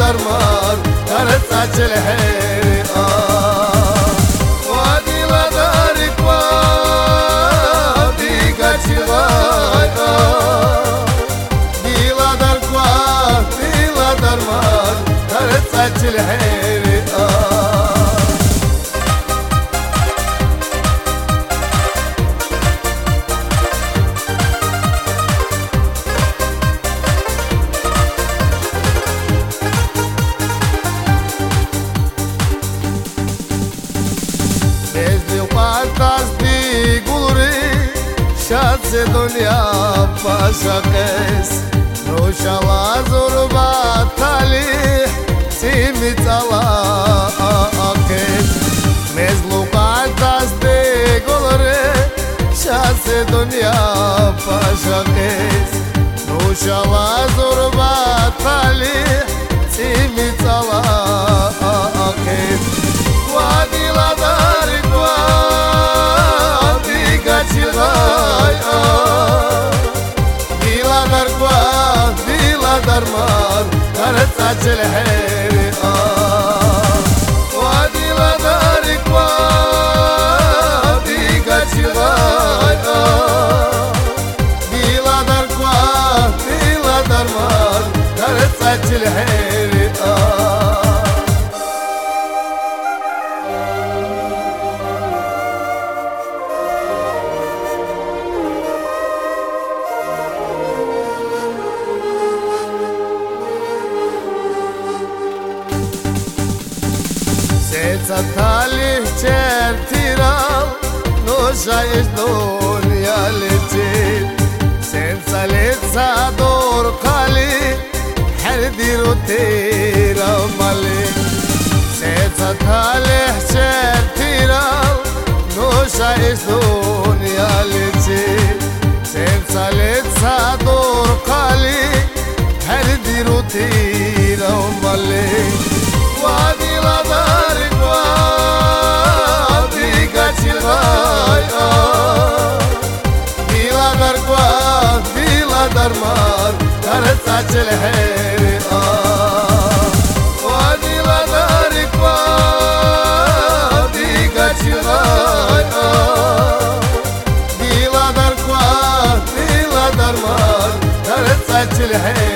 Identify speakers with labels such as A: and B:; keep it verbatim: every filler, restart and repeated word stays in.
A: درمان ترسعت الحير وادي لا دارك وادي قاتي غاية دي لا دارك وادي لا درمان ترسعت الحير شاز دنیا پاشقس روشالا زربات تالیح سیمی تلاقس مزلو قدس دیگلره شاز دنیا پاشقس روشالا زربات تالیح سیمی تلاقس وادی لدارک وادی گچی درمان ترسعت الحير وادي لا دارك وادي قاتي غاية دي لا دارك وادي لا درمان ترسعت الحير Talih çertiral Noşayış dünya leçil Sensa letsa dor kali Her diru tira mali Sensa talih çertiral Noşayış dünya leçil Sensa letsa dor kali Her diru tira mali Vadi la darik vadi gacil gaya Dila darkwa dila darman ترسعت الحير Vadi la darik vadi gacil gaya Dila darkwa dila darman ترسعت الحير